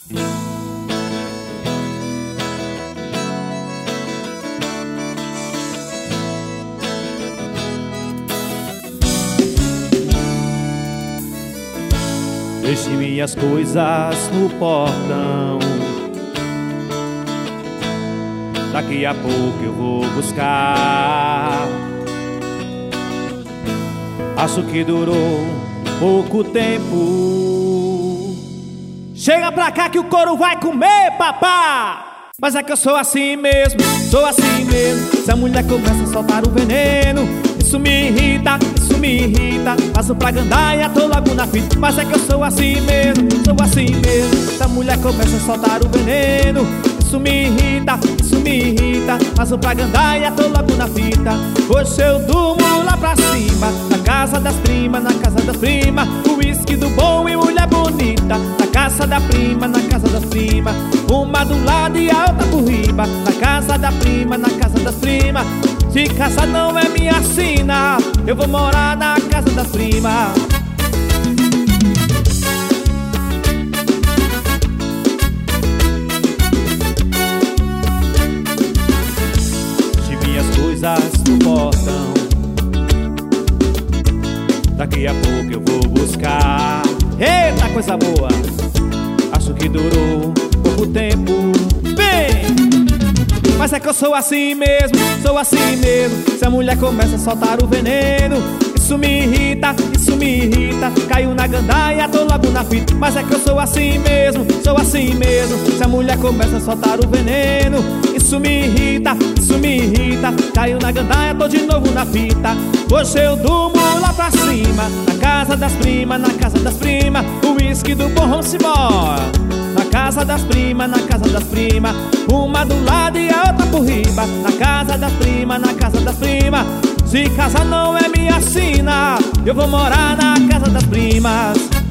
Deixe minhas coisas no portão. Daqui a pouco eu vou buscar. Acho que durou pouco tempo. Chega pra cá que o couro vai comer, papá. Mas é que eu sou assim mesmo, sou assim mesmo. Se a mulher começa a soltar o veneno, isso me irrita, isso me irrita. Passo pra gandaia, tô logo na fita. Mas é que eu sou assim mesmo, sou assim mesmo. Se a mulher começa a soltar o veneno, isso me irrita, isso me irrita. Passo pra gandaia, tô logo na fita. Hoje eu durmo lá pra cima, na casa das primas, na casa das primas. Uísque do bom e mulher bonita. Na casa da prima, na casa das primas. Uma do lado e a outra por riba. Na casa da prima, na casa das primas. Se casa não é minha sina, eu vou morar na casa das primas. No portão. Daqui a pouco eu vou buscar. Eita, coisa boa. Acho que durou pouco tempo. Vem! Mas é que eu sou assim mesmo, sou assim mesmo. Se a mulher começa a soltar o veneno, isso me irrita, isso me irrita. Caiu na gandaia, tô logo na fita. Mas é que eu sou assim mesmo, sou assim mesmo. Se a mulher começa a soltar o veneno, isso me irrita, isso me irrita. Caiu na gandaia, tô de novo na fita. Hoje eu durmo lá pra cima, na casa das primas, na casa das primas. O uísque do borrão se mora. Na casa das primas, na casa das primas. Uma do lado e a outra por riba. Na casa das primas, na casa das primas. Se casa não é minha sina, eu vou morar na casa das primas.